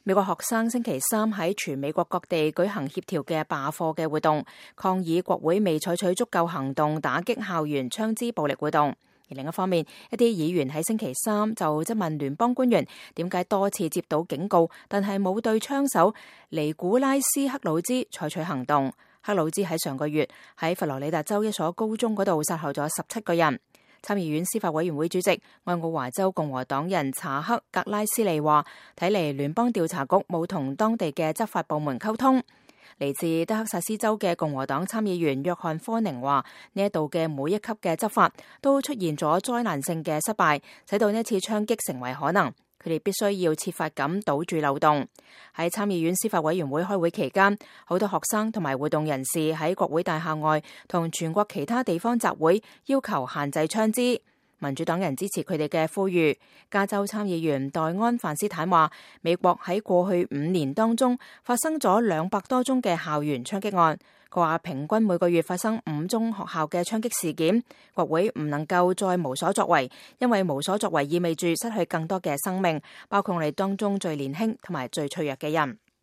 美國學生星期三喺全美國各地舉行協調嘅罷課嘅活動，抗議國會未採取足夠行動打擊校園槍支暴力活動。而另一方面，一啲議員喺星期三就質問聯邦官員點解多次接到警告，但係冇對槍手尼古拉斯克魯茲採取行動。克魯茲喺上個月喺佛羅里達州一所高中嗰度殺害咗17個人。參議院司法委員會主席愛奧華州共和黨人查克格拉斯利話，睇嚟聯邦調查局冇同當地嘅執法部門溝通。嚟自德克薩斯州嘅共和黨參議員約翰科寧話，呢一度嘅每一級嘅執法都出現咗災難性嘅失敗，使到呢次槍擊成為可能。佢哋必須要設法咁堵住漏洞。喺參議院司法委員會開會期間，好多學生同埋活動人士喺國會大廈外同全國其他地方集會，要求限制槍支。民主黨人支持佢哋嘅呼籲。加州參議員黛安范斯坦話，美國喺過去5年當中發生咗200多宗嘅校園槍擊案。佢話平均每個月發生5宗學校嘅槍擊事件。國會唔能夠再無所作為，因為無所作為意味住失去更多嘅生命，包括我哋當中最年輕同埋最脆弱嘅人。